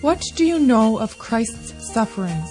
What do you know of Christ's sufferings?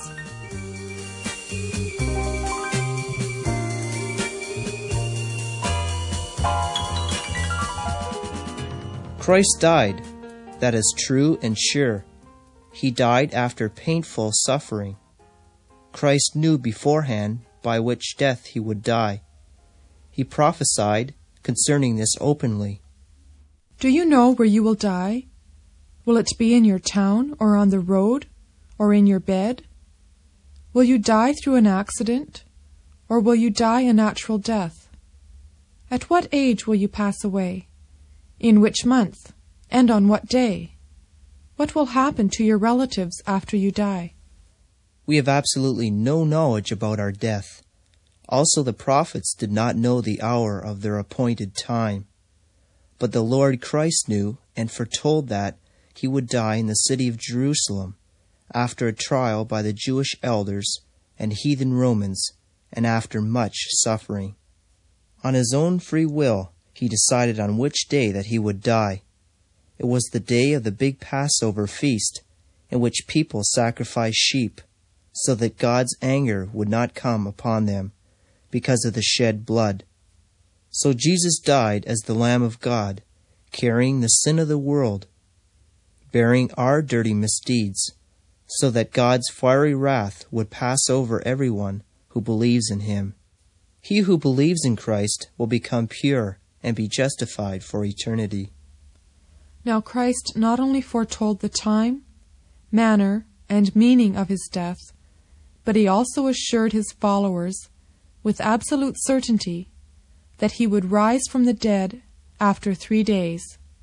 Christ died. That is true and sure. He died after painful suffering. Christ knew beforehand by which death he would die. He prophesied concerning this openly. Do you know where you will die? Will it be in your town, or on the road, or in your bed? Will you die through an accident, or will you die a natural death? At what age will you pass away? In which month, and on what day? What will happen to your relatives after you die? We have absolutely no knowledge about our death. Also the prophets did not know the hour of their appointed time. But the Lord Christ knew and foretold that he would die in the city of Jerusalem, after a trial by the Jewish elders and heathen Romans, and after much suffering. On his own free will, he decided on which day that he would die. It was the day of the big Passover feast, in which people sacrificed sheep, so that God's anger would not come upon them, because of the shed blood. So Jesus died as the Lamb of God, carrying the sin of the world, bearing our dirty misdeeds, so that God's fiery wrath would pass over everyone who believes in him. He who believes in Christ will become pure and be justified for eternity. Now Christ not only foretold the time, manner, and meaning of his death, but he also assured his followers with absolute certainty that he would rise from the dead after 3 days.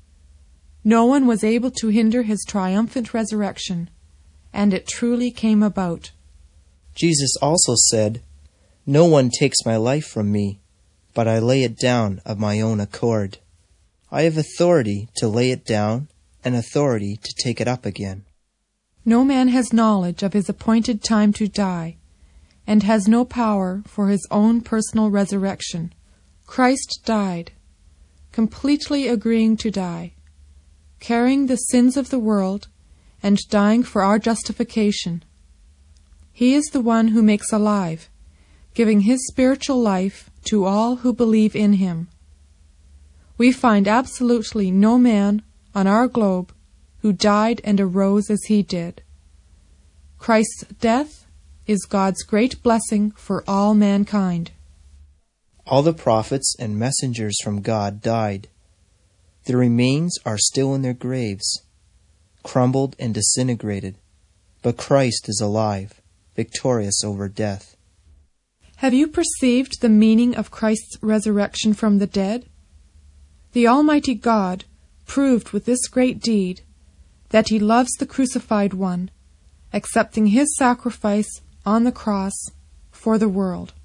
No one was able to hinder his triumphant resurrection, and it truly came about. Jesus also said, "No one takes my life from me, but I lay it down of my own accord. I have authority to lay it down and authority to take it up again." No man has knowledge of his appointed time to die, and has no power for his own personal resurrection. Christ died, completely agreeing to die, carrying the sins of the world and dying for our justification. He is the one who makes alive, giving his spiritual life to all who believe in him. We find absolutely no man on our globe who died and arose as he did. Christ's death is God's great blessing for all mankind. All the prophets and messengers from God died. Their remains are still in their graves, crumbled and disintegrated, but Christ is alive, victorious over death. Have you perceived the meaning of Christ's resurrection from the dead? The Almighty God proved with this great deed that he loves the crucified one, accepting his sacrifice on the cross for the world.